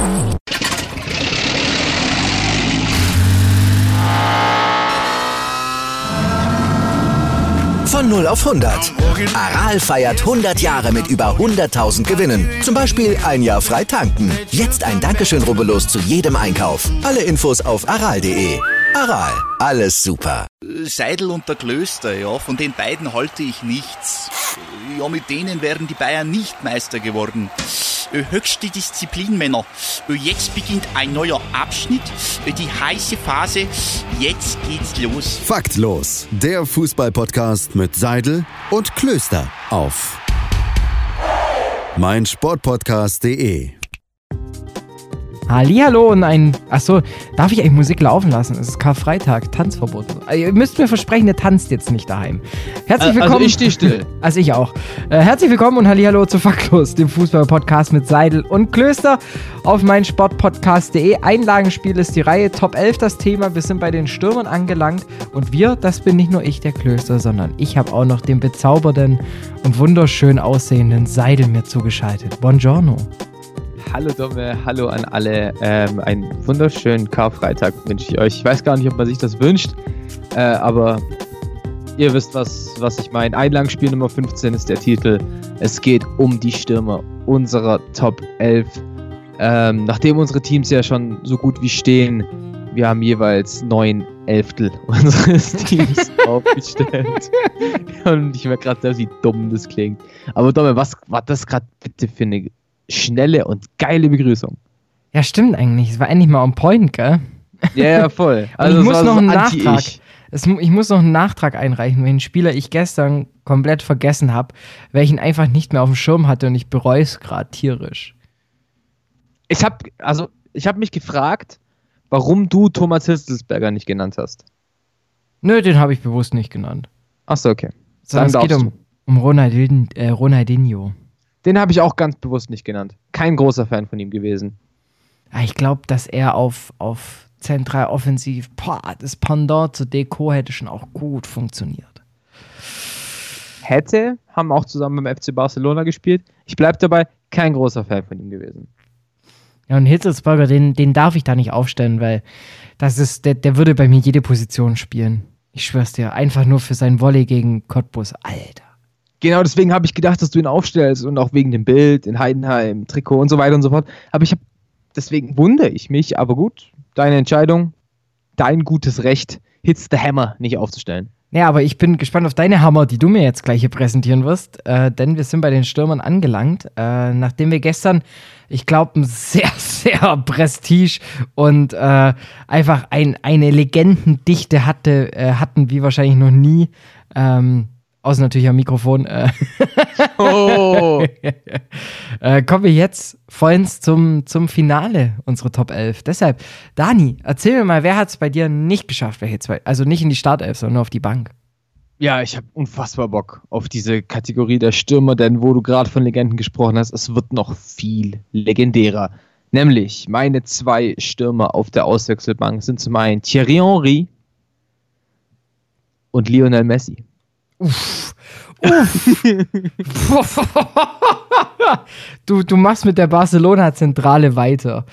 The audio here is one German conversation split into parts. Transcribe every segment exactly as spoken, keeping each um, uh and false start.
Von null auf hundert. Aral feiert hundert Jahre mit über hunderttausend Gewinnen. Zum Beispiel ein Jahr frei tanken. Jetzt ein Dankeschön, rubbellos zu jedem Einkauf. Alle Infos auf aral punkt de. Aral, alles super. Seidel und der Klöster, ja, von den beiden halte ich nichts. Ja, mit denen wären die Bayern nicht Meister geworden. Höchste Disziplin, Männer. Jetzt beginnt ein neuer Abschnitt, die heiße Phase. Jetzt geht's los. Faktlos, der Fußball-Podcast mit Seidel und Klöster auf meinsportpodcast punkt de. Hallihallo und ein... Achso, darf ich eigentlich Musik laufen lassen? Es ist Karfreitag, Tanzverbot. Also, ihr müsst mir versprechen, ihr tanzt jetzt nicht daheim. Herzlich willkommen... Also ich stehe still. Also ich auch. Äh, herzlich willkommen und Hallihallo zu Faktlos, dem Fußball-Podcast mit Seidel und Klöster auf meinsportpodcast punkt de. Einlagenspiel ist die Reihe, Top elf das Thema. Wir sind bei den Stürmern angelangt und wir, das bin nicht nur ich, der Klöster, sondern ich habe auch noch den bezaubernden und wunderschön aussehenden Seidel mir zugeschaltet. Buongiorno. Hallo Domme, hallo an alle. Ähm, einen wunderschönen Karfreitag wünsche ich euch. Ich weiß gar nicht, ob man sich das wünscht, äh, aber ihr wisst, was, was ich meine. Einlagenspiel Nummer fünfzehn ist der Titel. Es geht um die Stürmer unserer Top elf. Ähm, nachdem unsere Teams ja schon so gut wie stehen, wir haben jeweils neun Elftel unseres Teams aufgestellt. Und ich merke gerade, wie dumm das klingt. Aber Domme, was war das gerade bitte für eine schnelle und geile Begrüßung? Ja, stimmt eigentlich. Es war endlich mal on point, gell? Ja, ja, voll. Also ich muss noch einen Anti-Ich. Nachtrag. Es, ich muss noch einen Nachtrag einreichen, welchen Spieler ich gestern komplett vergessen habe, welchen einfach nicht mehr auf dem Schirm hatte und ich bereue es gerade tierisch. Ich habe also, ich hab mich gefragt, warum du Thomas Hitzelsberger nicht genannt hast. Nö, den habe ich bewusst nicht genannt. Achso, okay. Sondern es geht um, um Ronaldin, äh, Ronaldinho. Den habe ich auch ganz bewusst nicht genannt. Kein großer Fan von ihm gewesen. Ja, ich glaube, dass er auf, auf zentral offensiv, boah, das Pendant zu Deco hätte schon auch gut funktioniert. Hätte, haben auch zusammen beim F C Barcelona gespielt. Ich bleibe dabei, kein großer Fan von ihm gewesen. Ja, und Hitzelsberger, den, den darf ich da nicht aufstellen, weil das ist, der, der würde bei mir jede Position spielen. Ich schwör's dir, einfach nur für sein Volley gegen Cottbus, Alter. Genau, deswegen habe ich gedacht, dass du ihn aufstellst und auch wegen dem Bild in Heidenheim, Trikot und so weiter und so fort. Aber ich habe, deswegen wundere ich mich, aber gut, deine Entscheidung, dein gutes Recht, Hits the Hammer nicht aufzustellen. Ja, aber ich bin gespannt auf deine Hammer, die du mir jetzt gleich hier präsentieren wirst, äh, denn wir sind bei den Stürmern angelangt, äh, nachdem wir gestern, ich glaube, ein sehr, sehr Prestige und äh, einfach ein, eine Legendendichte hatte, äh, hatten wie wahrscheinlich noch nie, ähm, außer natürlich am Mikrofon. Äh. Oh. äh, kommen wir jetzt vollends zum, zum Finale unserer Top elf. Deshalb, Dani, erzähl mir mal, wer hat es bei dir nicht geschafft, welche zwei? Also nicht in die Startelf, sondern nur auf die Bank. Ja, ich habe unfassbar Bock auf diese Kategorie der Stürmer, denn wo du gerade von Legenden gesprochen hast, es wird noch viel legendärer. Nämlich meine zwei Stürmer auf der Auswechselbank sind zum einen Thierry Henry und Lionel Messi. Uff. Uff. du, du machst mit der Barcelona-Zentrale weiter.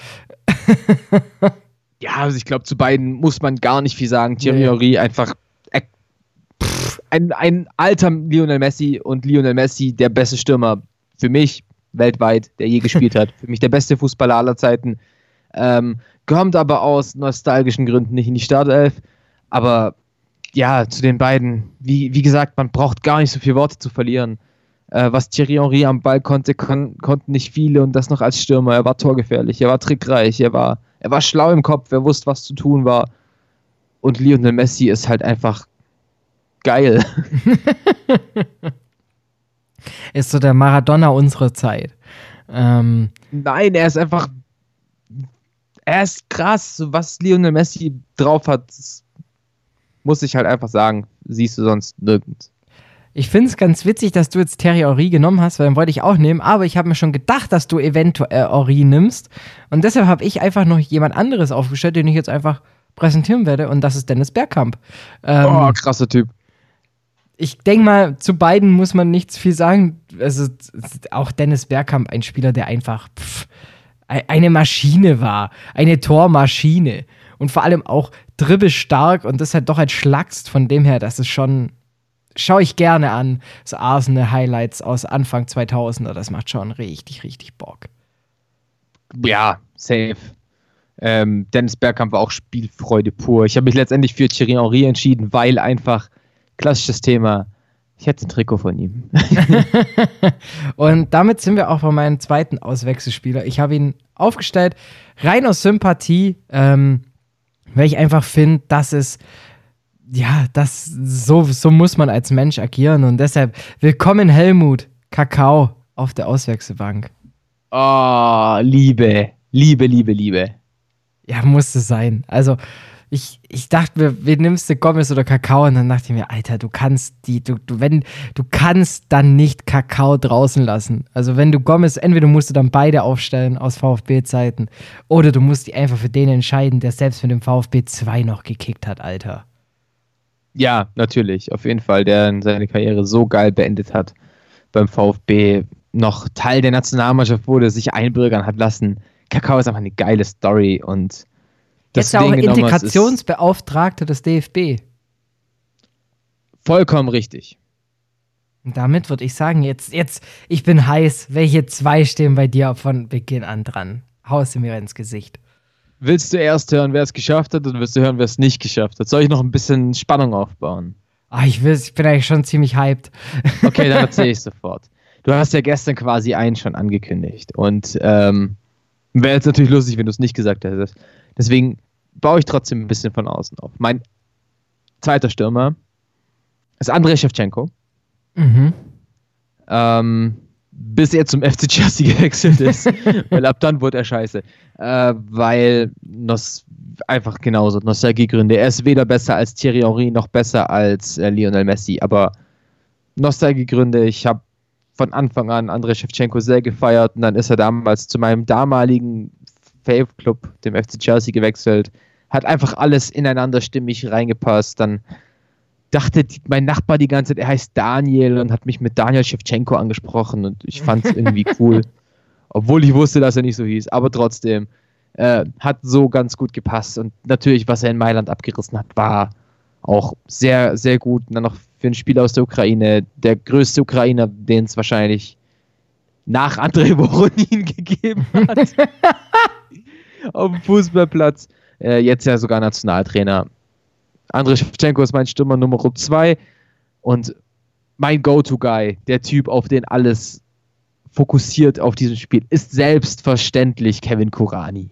Ja, also ich glaube, zu beiden muss man gar nicht viel sagen. Thierry Nee. Henry einfach äh, pff, ein, ein alter Lionel Messi und Lionel Messi der beste Stürmer für mich weltweit, der je gespielt hat. Für mich der beste Fußballer aller Zeiten. Ähm, kommt aber aus nostalgischen Gründen nicht in die Startelf. Aber ja, zu den beiden, wie, wie gesagt, man braucht gar nicht so viele Worte zu verlieren. Äh, was Thierry Henry am Ball konnte, kon- konnten nicht viele und das noch als Stürmer. Er war torgefährlich, er war trickreich, er war, er war schlau im Kopf, er wusste, was zu tun war. Und Lionel Messi ist halt einfach geil. Ist so der Maradona unserer Zeit. Ähm, Nein, er ist einfach, er ist krass, was Lionel Messi drauf hat, das muss ich halt einfach sagen, siehst du sonst nirgends. Ich finde es ganz witzig, dass du jetzt Thierry Henry genommen hast, weil den wollte ich auch nehmen, aber ich habe mir schon gedacht, dass du eventuell Henry nimmst und deshalb habe ich einfach noch jemand anderes aufgestellt, den ich jetzt einfach präsentieren werde und das ist Dennis Bergkamp. Ähm, oh, krasser Typ. Ich denke mal, zu beiden muss man nichts viel sagen. Also auch Dennis Bergkamp, ein Spieler, der einfach pff, eine Maschine war, eine Tormaschine und vor allem auch dribbelstark und das halt doch als Schlagst, von dem her, das ist schon, schaue ich gerne an, so Arsenal-Highlights aus Anfang zweitausender, das macht schon richtig, richtig Bock. Ja, safe. Ähm, Dennis Bergkamp war auch Spielfreude pur. Ich habe mich letztendlich für Thierry Henry entschieden, weil einfach, klassisches Thema, ich hätte ein Trikot von ihm. Und damit sind wir auch bei meinem zweiten Auswechselspieler. Ich habe ihn aufgestellt, rein aus Sympathie, ähm, weil ich einfach finde, dass es, ja, das, so, so muss man als Mensch agieren. Und deshalb, willkommen Helmut, Kakao auf der Auswechselbank. Oh, Liebe, Liebe, Liebe, Liebe. Ja, musste sein. Also, ich, ich dachte mir, wen nimmst du, Gomez oder Kakao? Und dann dachte ich mir, Alter, du kannst die, du, du, wenn, du kannst dann nicht Kakao draußen lassen. Also, wenn du Gomez, entweder musst du dann beide aufstellen aus VfB-Zeiten oder du musst die einfach für den entscheiden, der selbst mit dem VfB zwei noch gekickt hat, Alter. Ja, natürlich, auf jeden Fall, der seine Karriere so geil beendet hat beim VfB, noch Teil der Nationalmannschaft wurde, sich einbürgern hat lassen. Kakao ist einfach eine geile Story und jetzt auch Integrationsbeauftragter des D F B. Vollkommen richtig. Und damit würde ich sagen, jetzt, jetzt, ich bin heiß. Welche zwei stehen bei dir von Beginn an dran? Haust du mir ins Gesicht. Willst du erst hören, wer es geschafft hat, oder willst du hören, wer es nicht geschafft hat? Soll ich noch ein bisschen Spannung aufbauen? Ah, ich will, ich bin eigentlich schon ziemlich hyped. Okay, dann erzähle ich sofort. Du hast ja gestern quasi einen schon angekündigt und ähm, wäre jetzt natürlich lustig, wenn du es nicht gesagt hättest. Deswegen baue ich trotzdem ein bisschen von außen auf. Mein zweiter Stürmer ist Andrei Shevchenko. Mhm. Ähm, bis er zum F C Chelsea gewechselt ist. Weil ab dann wurde er scheiße. Äh, weil Nos einfach genauso Nostalgiegründe. Er ist weder besser als Thierry Henry noch besser als äh, Lionel Messi. Aber Nostalgiegründe, ich habe von Anfang an Andrei Shevchenko sehr gefeiert und dann ist er damals zu meinem damaligen Fave-Club, dem F C Chelsea, gewechselt. Hat einfach alles ineinander stimmig reingepasst. Dann dachte die, mein Nachbar die ganze Zeit, er heißt Daniel und hat mich mit Daniel Shevchenko angesprochen und ich fand es irgendwie cool. Obwohl ich wusste, dass er nicht so hieß. Aber trotzdem, äh, hat so ganz gut gepasst. Und natürlich, was er in Mailand abgerissen hat, war auch sehr, sehr gut. Und dann noch für ein Spieler aus der Ukraine, der größte Ukrainer, den es wahrscheinlich nach Andrei Voronin gegeben hat. Auf dem Fußballplatz. Äh, jetzt ja sogar Nationaltrainer. Andrei Shevchenko ist mein Stürmer Nummer zwei und mein Go-To-Guy, der Typ, auf den alles fokussiert auf diesem Spiel, ist selbstverständlich Kevin Kurani.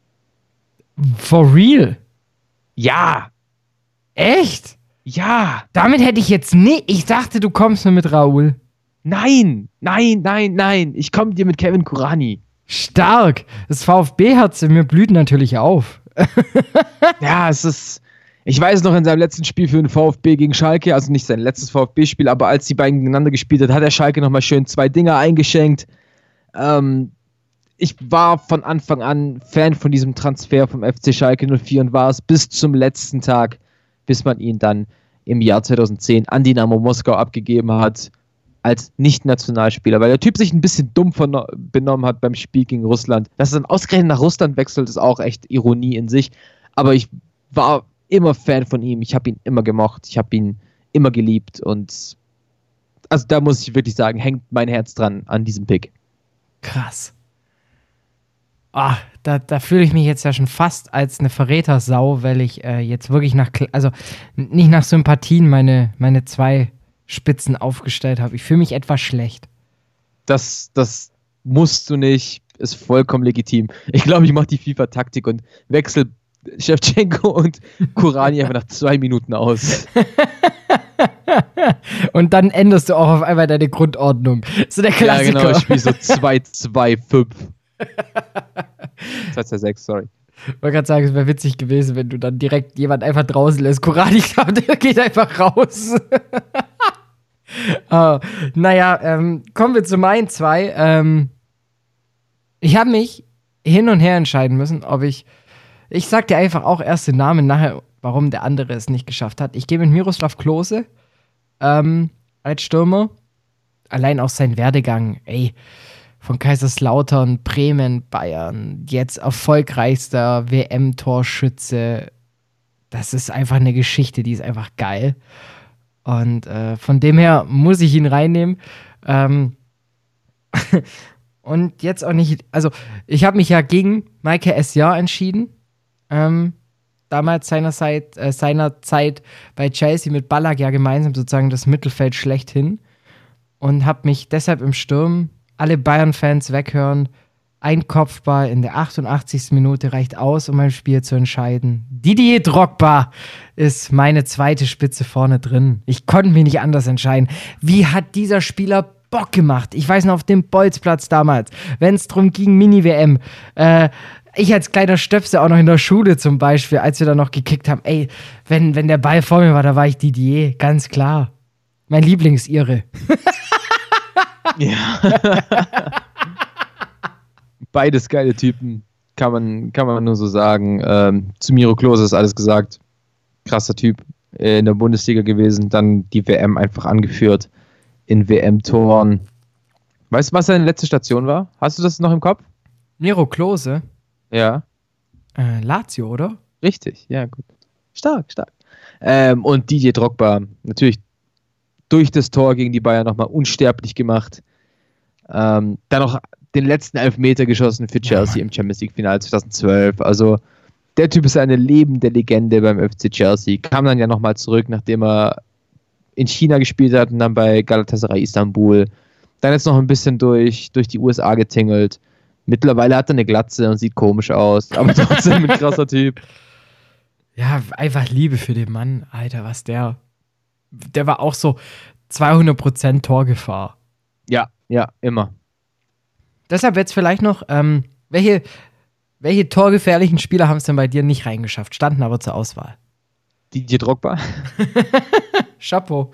For real? Ja! Echt? Ja! Damit hätte ich jetzt nie. Ich dachte, du kommst nur mit Raoul. Nein! Nein, nein, nein! Ich komme dir mit Kevin Kurani. Stark! Das VfB-Herz in mir blüht natürlich auf. Ja, es ist. Ich weiß noch, in seinem letzten Spiel für den VfB gegen Schalke, also nicht sein letztes VfB-Spiel, aber als die beiden gegeneinander gespielt hat, hat der Schalke nochmal schön zwei Dinger eingeschenkt. Ähm, ich war von Anfang an Fan von diesem Transfer vom F C Schalke null vier und war es bis zum letzten Tag, bis man ihn dann im Jahr zweitausendzehn an Dynamo Moskau abgegeben hat, als Nicht-Nationalspieler, weil der Typ sich ein bisschen dumm verno- benommen hat beim Spiel gegen Russland. Dass er dann ausgerechnet nach Russland wechselt, ist auch echt Ironie in sich. Aber ich war immer Fan von ihm. Ich habe ihn immer gemocht. Ich habe ihn immer geliebt. Und also da muss ich wirklich sagen, hängt mein Herz dran an diesem Pick. Krass. Ah, da, da fühle ich mich jetzt ja schon fast als eine Verrätersau, weil ich äh, jetzt wirklich nach, also nicht nach Sympathien meine, meine zwei Spitzen aufgestellt habe. Ich fühle mich etwas schlecht. Das, das musst du nicht. Ist vollkommen legitim. Ich glaube, ich mache die FIFA-Taktik und wechsle Shevchenko und Kurani einfach nach zwei Minuten aus. Und dann änderst du auch auf einmal deine Grundordnung. So der Klassiker. Ja, genau. Ich spiele so zwei zwei fünf. zwei zwei sechs, sorry. Ich wollte gerade sagen, es wäre witzig gewesen, wenn du dann direkt jemand einfach draußen lässt. Kurani, der geht einfach raus. Oh, naja, ähm, kommen wir zu meinen zwei. Ähm, ich habe mich hin und her entscheiden müssen, ob ich, ich sag dir einfach auch erst den Namen nachher, warum der andere es nicht geschafft hat. Ich gehe mit Miroslav Klose ähm, als Stürmer. Allein auch sein Werdegang, ey, von Kaiserslautern, Bremen, Bayern, jetzt erfolgreichster W M-Torschütze. Das ist einfach eine Geschichte, die ist einfach geil. Und äh, von dem her muss ich ihn reinnehmen. Ähm und jetzt auch nicht, also ich habe mich ja gegen Michael Essien entschieden. Ähm, damals seinerzeit, äh, seinerzeit bei Chelsea mit Ballack ja gemeinsam sozusagen das Mittelfeld schlechthin. Und habe mich deshalb im Sturm, alle Bayern-Fans weghören, ein Kopfball in der achtundachtzigsten Minute reicht aus, um ein Spiel zu entscheiden. Didier Drogba ist meine zweite Spitze vorne drin. Ich konnte mich nicht anders entscheiden. Wie hat dieser Spieler Bock gemacht? Ich weiß noch, auf dem Bolzplatz damals, wenn es darum ging, Mini-W M. Äh, ich als kleiner Stöpsel auch noch in der Schule zum Beispiel, als wir da noch gekickt haben. Ey, wenn, wenn der Ball vor mir war, da war ich Didier, ganz klar. Mein Lieblingsire. Ja. Beides geile Typen, kann man, kann man nur so sagen. Ähm, zu Miro Klose ist alles gesagt. Krasser Typ, in der Bundesliga gewesen, dann die W M einfach angeführt in W M-Toren. Weißt du, was seine letzte Station war? Hast du das noch im Kopf? Miro Klose? Ja. Äh, Lazio, oder? Richtig, ja, gut. Stark, stark. Ähm, und Didier Drogba, natürlich durch das Tor gegen die Bayern nochmal unsterblich gemacht. Ähm, dann noch den letzten Elfmeter geschossen für Chelsea ja, im Champions League-Finale zweitausendzwölf. Also der Typ ist eine lebende Legende beim F C Chelsea. Kam dann ja nochmal zurück, nachdem er in China gespielt hat und dann bei Galatasaray Istanbul. Dann jetzt noch ein bisschen durch, durch die U S A getingelt. Mittlerweile hat er eine Glatze und sieht komisch aus, aber trotzdem ein krasser Typ. Ja, einfach Liebe für den Mann, Alter, was der... Der war auch so zweihundert Prozent Torgefahr. Ja, ja, immer. Deshalb jetzt vielleicht noch, ähm, welche, welche torgefährlichen Spieler haben es denn bei dir nicht reingeschafft, standen aber zur Auswahl? Didier Drogba. Chapeau.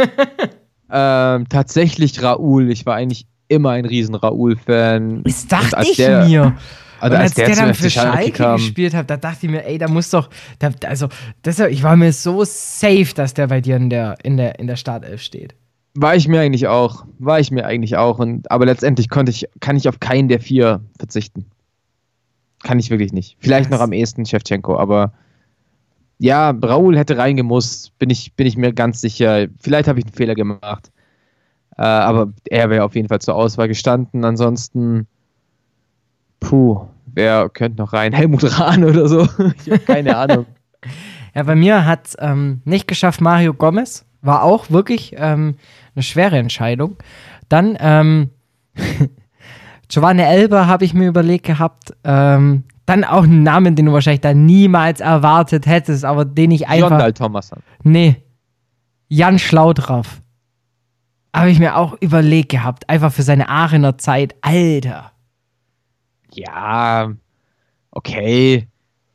ähm, tatsächlich Raoul. Ich war eigentlich immer ein riesen Raoul-Fan. Das dachte ich der, mir. Also und als, als der, der dann für für Schalke kam, gespielt hat, da dachte ich mir, ey, da muss doch, da, also, deshalb, ich war mir so safe, dass der bei dir in der, in der, in der Startelf steht. War ich mir eigentlich auch, war ich mir eigentlich auch, und, aber letztendlich konnte ich, kann ich auf keinen der vier verzichten. Kann ich wirklich nicht. Vielleicht das noch am ehesten Shevchenko, aber ja, Raoul hätte reingemusst, bin ich, bin ich mir ganz sicher. Vielleicht habe ich einen Fehler gemacht, äh, aber er wäre auf jeden Fall zur Auswahl gestanden. Ansonsten puh, wer könnte noch rein? Helmut Rahn oder so? Ich habe keine Ahnung. Ja, bei mir hat es ähm, nicht geschafft Mario Gomez. War auch wirklich ähm, eine schwere Entscheidung. Dann ähm, Giovanni Elber habe ich mir überlegt gehabt. Ähm, dann auch einen Namen, den du wahrscheinlich da niemals erwartet hättest, aber den ich einfach... Jondal Thomason. Nee. Jan Schlaudraff. Habe ich mir auch überlegt gehabt. Einfach für seine Aachener Zeit. Alter. Ja, okay.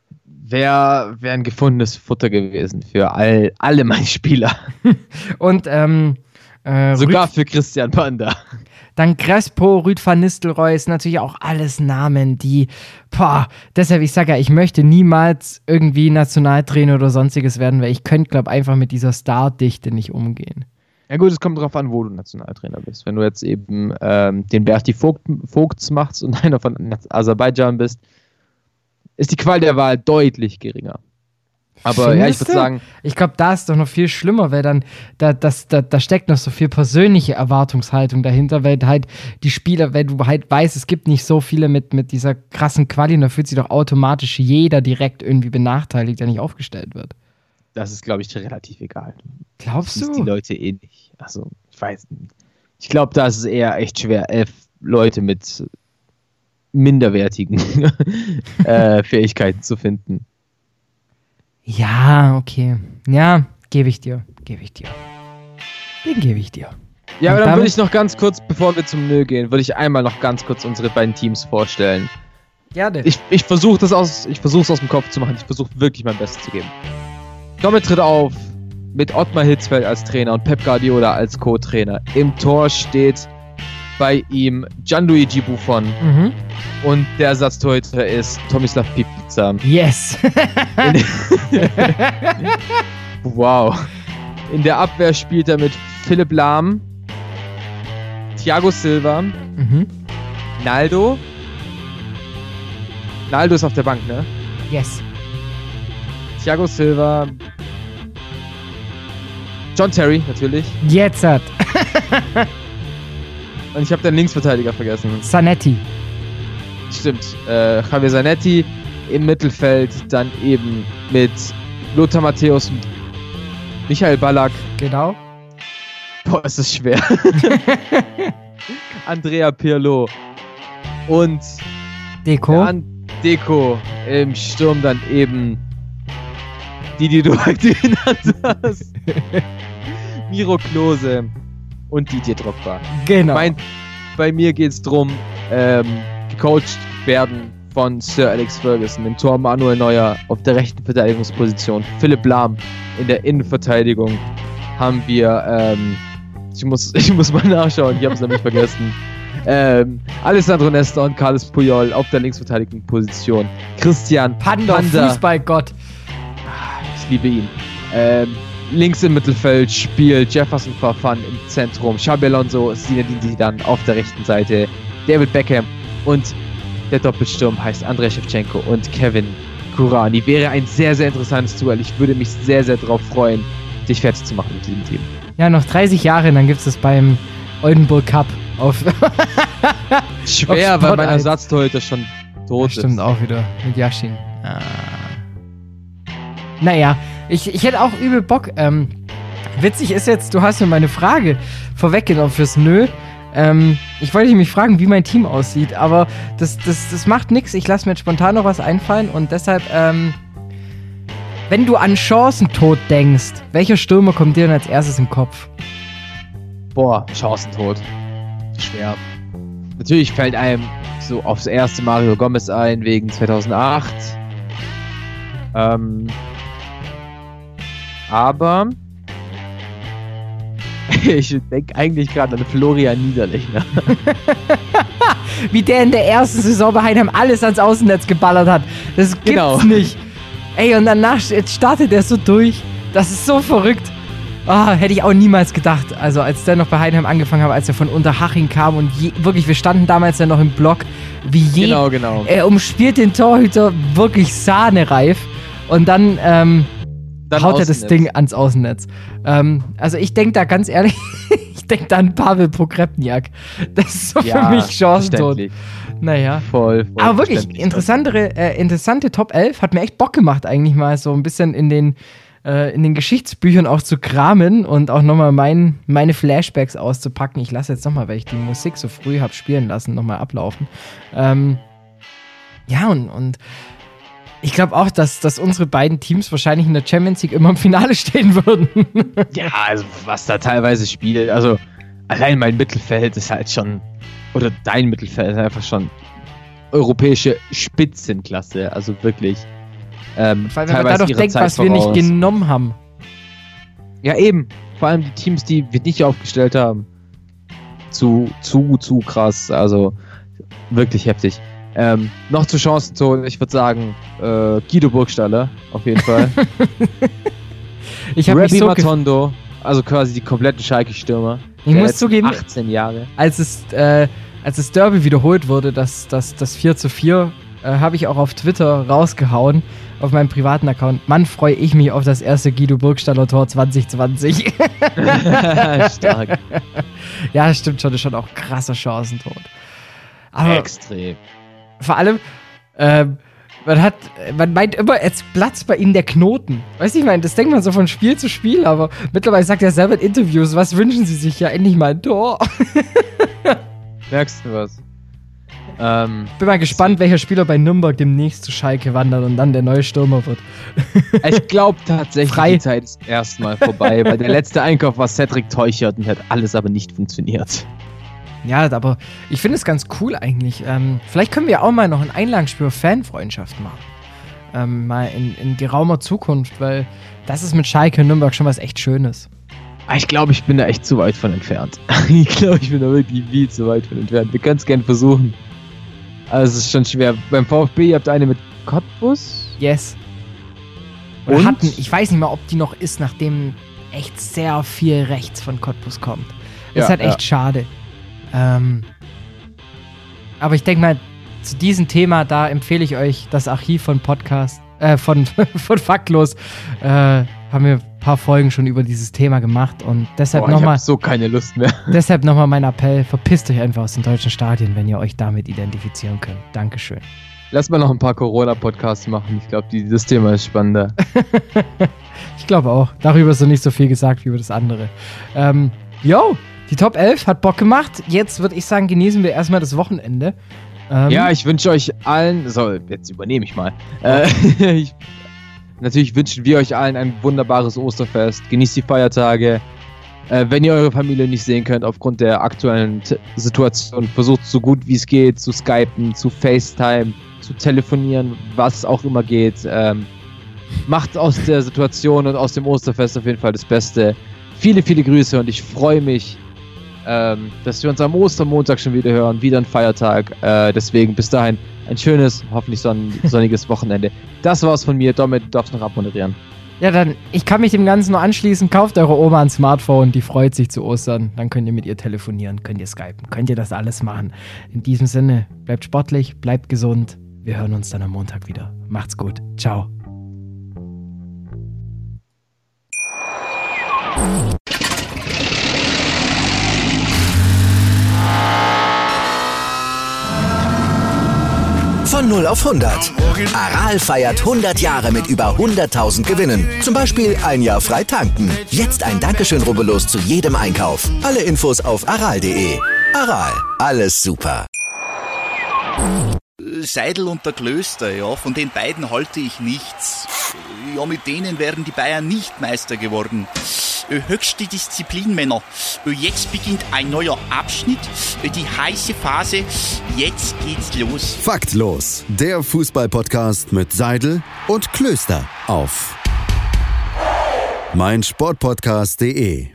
Wäre wär ein gefundenes Futter gewesen für all, alle meine Spieler. Und ähm, äh, sogar Rüd, für Christian Panda. Dann Crespo, Rüd van Nistelrooy ist natürlich auch alles Namen, die, boah, deshalb, ich sage ja, ich möchte niemals irgendwie Nationaltrainer oder sonstiges werden, weil ich könnte, glaube ich, einfach mit dieser Stardichte nicht umgehen. Ja gut, es kommt drauf an, wo du Nationaltrainer bist. Wenn du jetzt eben ähm, den Berti Vogt, Vogts machst und einer von Aserbaidschan bist, ist die Qual der Wahl deutlich geringer. Aber ja, ich würde sagen... Ich glaube, da ist doch noch viel schlimmer, weil dann, da, das, da, da steckt noch so viel persönliche Erwartungshaltung dahinter, weil halt die Spieler, weil du halt weißt, es gibt nicht so viele mit, mit dieser krassen Quali und da fühlt sich doch automatisch jeder direkt irgendwie benachteiligt, der nicht aufgestellt wird. Das ist, glaube ich, relativ egal. Glaubst du? Die Leute eh nicht. Also, ich weiß nicht. Ich glaube, da ist es eher echt schwer, elf Leute mit minderwertigen äh, Fähigkeiten zu finden. Ja, okay. Ja, gebe ich dir. Gebe ich dir. Den gebe ich dir. Ja, Und aber dann damit- würde ich noch ganz kurz, bevor wir zum Nö gehen, würde ich einmal noch ganz kurz unsere beiden Teams vorstellen. Gerne. Ich, ich versuche das aus, ich versuche es aus dem Kopf zu machen. Ich versuche wirklich mein Bestes zu geben. Dommel tritt auf mit Ottmar Hitzfeld als Trainer und Pep Guardiola als Co-Trainer. Im Tor steht bei ihm Gianluigi Buffon Mhm. und der Ersatztorhüter ist Tomislav Piplica. Yes. Wow. In der Abwehr spielt er mit Philipp Lahm, Thiago Silva, mhm. Naldo. Naldo ist auf der Bank, ne? Yes. Thiago Silva. John Terry, natürlich. Jetzt hat. Und ich habe den Linksverteidiger vergessen. Zanetti. Stimmt. Äh, Javier Zanetti im Mittelfeld. Dann eben mit Lothar Matthäus und Michael Ballack. Genau. Boah, ist das schwer. Andrea Pirlo. Und Deco. An Deco im Sturm dann eben die, die du heute genannt hast. Miro Klose und Didier Drogba. Genau. Mein, bei mir geht's drum, ähm, gecoacht werden von Sir Alex Ferguson, im Tor Manuel Neuer auf der rechten Verteidigungsposition, Philipp Lahm in der Innenverteidigung haben wir, ähm, ich muss, ich muss mal nachschauen, ich habe es nämlich vergessen. Ähm, Alessandro Nesta und Carles Puyol auf der Linksverteidigungsposition. Christian Panda, Panda. Fußballgott. Ich liebe ihn. Ähm, links im Mittelfeld spielt Jefferson Farfan im Zentrum. Xabi Alonso, Zinedine Zidane auf der rechten Seite. David Beckham und der Doppelsturm heißt Andrei Shevchenko und Kevin Kurani. Wäre ein sehr, sehr interessantes Duell. Ich würde mich sehr, sehr darauf freuen, dich fertig zu machen mit diesem Team. Ja, noch dreißig Jahre, dann gibt es das beim Oldenburg Cup auf. Schwer, auf weil Sport mein eins. Ersatztorhüter schon tot Stimmt ist. auch wieder mit Yashin. Ah. Naja, ich, ich hätte auch übel Bock. Ähm, witzig ist jetzt, du hast mir meine Frage vorweggenommen fürs Nö. Ähm, ich wollte mich fragen, wie mein Team aussieht, aber das, das, das macht nichts. Ich lasse mir jetzt spontan noch was einfallen und deshalb, ähm, wenn du an Chancentod denkst, welcher Stürmer kommt dir denn als erstes im Kopf? Boah, Chancentod. Schwer. Natürlich fällt einem so aufs erste Mario Gomez ein, wegen zweitausendacht. Ähm, aber ich denke eigentlich gerade an Florian Niederlechner. Wie der in der ersten Saison bei Heidenheim alles ans Außennetz geballert hat. Das gibt's Genau. nicht. Ey, und danach jetzt startet er so durch. Das ist so verrückt. Ah, hätte ich auch niemals gedacht. Also als der noch bei Heidenheim angefangen hat, als er von Unterhaching kam und je, wirklich, wir standen damals ja noch im Block, wie je, Genau, genau. er umspielt den Torhüter wirklich sahnereif und dann, ähm, Dann haut er das Außennetz. Ding ans Außennetz. Ähm, also ich denke da ganz ehrlich, ich denke da an Pavel Pogrebniak. Das ist so Ja, für mich Chancentod. verständlich. Naja. Voll, voll Aber wirklich, verständlich. interessantere, äh, interessante Top elf. Hat mir echt Bock gemacht, eigentlich mal so ein bisschen in den, äh, in den Geschichtsbüchern auch zu kramen und auch nochmal mein, meine Flashbacks auszupacken. Ich lasse jetzt nochmal, weil ich die Musik so früh habe spielen lassen, nochmal ablaufen. Ähm, ja, und, und ich glaube auch, dass, dass unsere beiden Teams wahrscheinlich in der Champions League immer im Finale stehen würden. Ja, also was da teilweise spielt, also allein mein Mittelfeld ist halt schon, oder dein Mittelfeld ist einfach schon europäische Spitzenklasse, also wirklich. Ähm, Weil wenn man teilweise da doch ihrer denkt, Zeit was wir nicht voraus. genommen haben. Ja, eben. Vor allem die Teams, die wir nicht aufgestellt haben. Zu, zu, zu krass. Also wirklich heftig. Ähm, noch zu Chancentod, ich würde sagen, äh, Guido Burgstaller, auf jeden Fall. Ich habe mich Rabbi so gef- Matondo, also quasi die kompletten Schalke-Stürmer. Ich der muss letzten zugeben, achtzehn Jahre. als es, äh, als das Derby wiederholt wurde, das, das, das vier zu vier, äh, habe ich auch auf Twitter rausgehauen, auf meinem privaten Account. Mann, freue ich mich auf das erste Guido Burgstaller Tor zwanzig zwanzig. Stark. Ja, das stimmt schon, das ist schon auch krasser Chancentod. Aber Extrem. vor allem, ähm, man hat, man meint immer, jetzt platzt bei ihnen der Knoten. Weißt du, ich meine, das denkt man so von Spiel zu Spiel, aber mittlerweile sagt er selber in Interviews, was wünschen sie sich? Ja, endlich mal ein Tor. Merkst du was? Ähm, Bin mal gespannt, welcher Spieler bei Nürnberg demnächst zu Schalke wandert und dann der neue Stürmer wird. ich glaube tatsächlich, Frei. die Zeit ist erstmal vorbei, weil der letzte Einkauf war Cedric Teuchert und hat alles aber nicht funktioniert. Ja, aber ich finde es ganz cool eigentlich. Ähm, vielleicht können wir auch mal noch ein Einlagenspiel Fanfreundschaft machen. Ähm, mal in, in geraumer Zukunft, weil das ist mit Schalke und Nürnberg schon was echt Schönes. Ich glaube, ich bin da echt zu weit von entfernt. ich glaube, ich bin da wirklich viel zu weit von entfernt. Wir können es gerne versuchen. Also es ist schon schwer. Beim VfB, ihr habt eine mit Cottbus. Yes. Oder Und? hatten, ich weiß nicht mal, ob die noch ist, nachdem echt sehr viel rechts von Cottbus kommt. Das Ja, ist halt echt ja. schade. Ähm, aber ich denke mal, zu diesem Thema, da empfehle ich euch das Archiv von Podcast, äh, von, von Faktlos. Äh, haben wir ein paar Folgen schon über dieses Thema gemacht und deshalb Boah, nochmal. Ich hab so keine Lust mehr. Deshalb nochmal mein Appell: Verpisst euch einfach aus den deutschen Stadien, wenn ihr euch damit identifizieren könnt. Dankeschön. Lass mal noch ein paar Corona-Podcasts machen. Ich glaube, dieses Thema ist spannender. Ich glaube auch. Darüber ist so nicht so viel gesagt wie über das andere. Ähm, yo, die Top elf hat Bock gemacht. Jetzt würde ich sagen, genießen wir erstmal das Wochenende. Ähm, Ja, ich wünsche euch allen, so, jetzt übernehme ich mal. Äh, ich, natürlich wünschen wir euch allen ein wunderbares Osterfest. Genießt die Feiertage. Äh, wenn ihr eure Familie nicht sehen könnt aufgrund der aktuellen T- Situation, versucht so gut wie es geht zu skypen, zu FaceTime, zu telefonieren, was auch immer geht. Ähm, macht aus der Situation und aus dem Osterfest auf jeden Fall das Beste. Viele, viele Grüße und ich freue mich, ähm, dass wir uns am Ostermontag schon wieder hören. Wieder ein Feiertag. Äh, deswegen bis dahin ein schönes, hoffentlich sonn- sonniges Wochenende. Das war's von mir. Domit, du darfst noch abmoderieren. Ja, dann, ich kann mich dem Ganzen nur anschließen. Kauft eure Oma ein Smartphone, die freut sich zu Ostern. Dann könnt ihr mit ihr telefonieren, könnt ihr skypen, könnt ihr das alles machen. In diesem Sinne, bleibt sportlich, bleibt gesund. Wir hören uns dann am Montag wieder. Macht's gut. Ciao. Von null auf hundert. Aral feiert hundert Jahre mit über hunderttausend Gewinnen. Zum Beispiel ein Jahr frei tanken. Jetzt ein Dankeschön, rubbellos zu jedem Einkauf. Alle Infos auf aral punkt de. Aral, alles super. Seidel und der Klöster, ja, von den beiden halte ich nichts. Ja, mit denen wären die Bayern nicht Meister geworden. Höchste Disziplin, Männer. Jetzt beginnt ein neuer Abschnitt, die heiße Phase. Jetzt geht's los. Faktlos, der Fußball-Podcast mit Seidel und Klöster auf meinsportpodcast punkt de.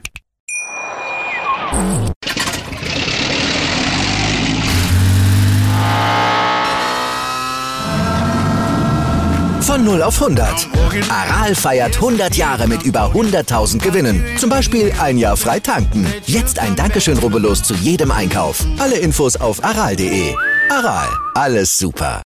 Von null auf hundert. Aral feiert hundert Jahre mit über hunderttausend Gewinnen. Zum Beispiel ein Jahr frei tanken. Jetzt ein Dankeschön, rubbellos zu jedem Einkauf. Alle Infos auf aral punkt de. Aral, alles super.